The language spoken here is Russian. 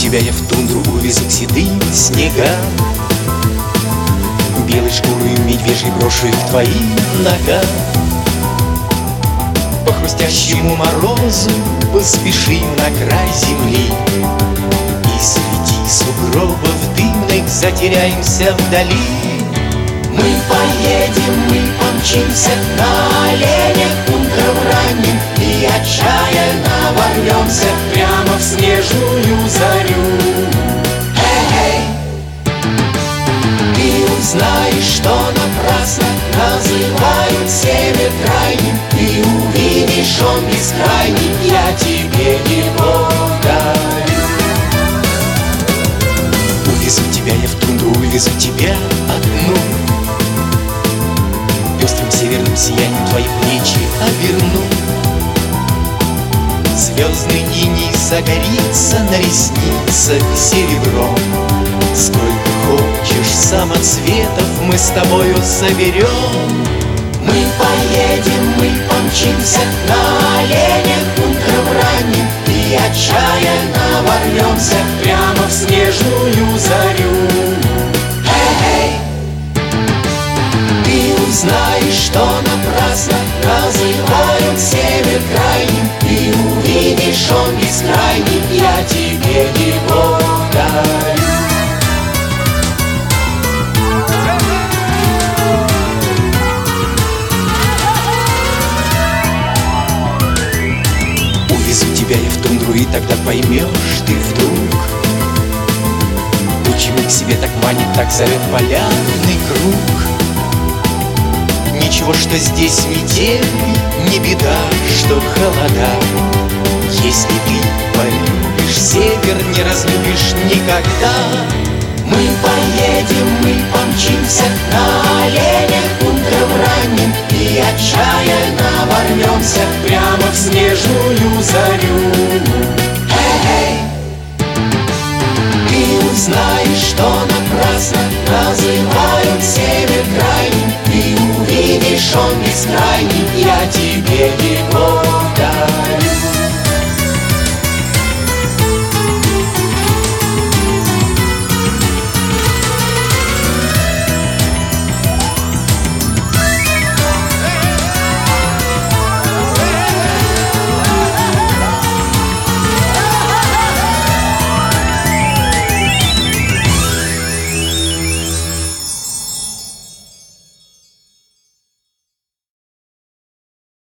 тебя я в тундру увезу к седым снегам. Белой шкурой медвежьей брошу их к твоим ногам. По хрустящему морозу поспешим на край земли, и среди сугробов дымных затеряемся вдали. Мы поедем, мы помчимся на оленях утром ранним, и отчаянно ворвемся прямо в снежную зарю. Эй, ты узнаешь, что напрасно называют север крайним. Ты увидишь, он бескрайний, я тебе его дарю. Увезу тебя я в тундру, увезу тебя одну. Пестрым северным сиянием твои плечи оберну. Звездный иней загорится на ресницах серебром. Сколько хочешь самоцветов мы с тобою соберем. Мы поедем, мы помчимся на оленях утром ранним, и отчаянно ворвемся прямо в снежную зарю. Эй, ты узнаешь, что напрасно называют север крайним. Ты увидишь, он бескрайний, я тебе его дарю. Увезу тебя я в тундру, и тогда поймешь ты вдруг, почему к себе так манит, так зовет полярный круг. Ничего, что здесь метель, не беда, что холода. Если ты полюбишь север, не разлюбишь никогда. Мы поедем, мы помчимся на оленях утром ранним, и отчаянно ворвемся прямо в снежную зарю. Эй, ты узнаешь, что напрасно называют север крайним. Ты увидишь, он бескрайний, я тебе его